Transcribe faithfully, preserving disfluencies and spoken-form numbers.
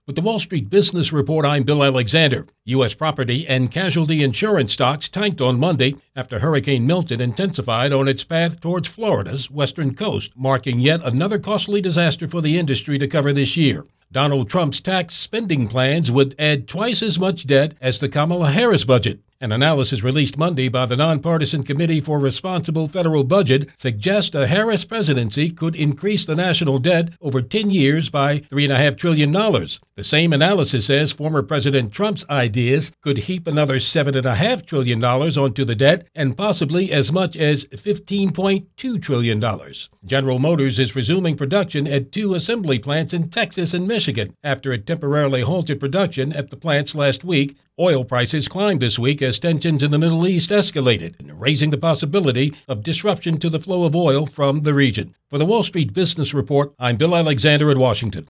With the Wall Street Business Report, I'm Bill Alexander. U S property and casualty insurance stocks tanked on Monday after Hurricane Milton intensified on its path towards Florida's western coast, marking yet another costly disaster for the industry to cover this year. Donald Trump's tax spending plans would add twice as much debt as the Kamala Harris budget. An analysis released Monday by the Nonpartisan Committee for Responsible Federal Budget suggests a Harris presidency could increase the national debt over ten years by three point five trillion dollars. The same analysis says former President Trump's ideas could heap another seven point five trillion dollars onto the debt and possibly as much as fifteen point two trillion dollars. General Motors is resuming production at two assembly plants in Texas and Michigan after it temporarily halted production at the plants last week. Oil prices climbed this week as tensions in the Middle East escalated, raising the possibility of disruption to the flow of oil from the region. For the Wall Street Business Report, I'm Bill Alexander in Washington.